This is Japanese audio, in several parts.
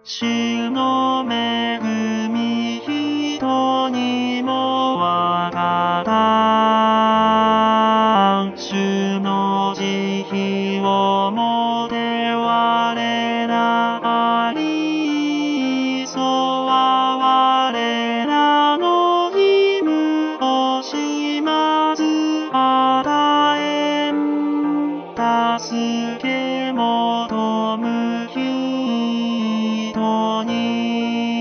主の恵み人にもわからん。主の慈悲をもて我らあり。そは我らの義務をします与えん。助け求む人に。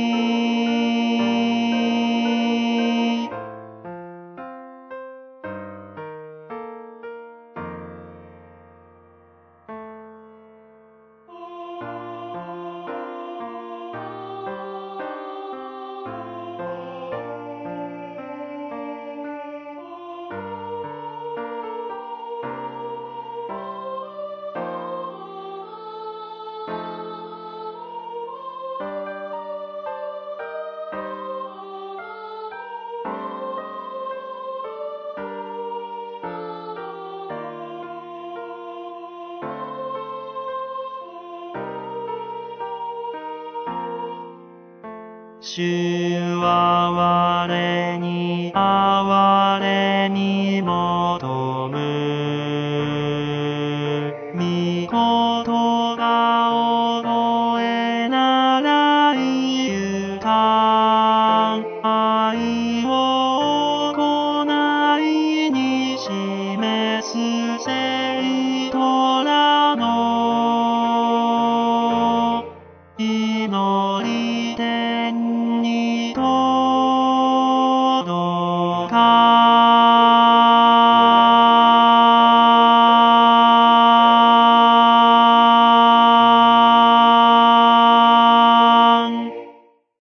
主は我に憐れみ求む。御言葉を覚え習いゆたん。愛を行いに示す生徒らの祈り天に届か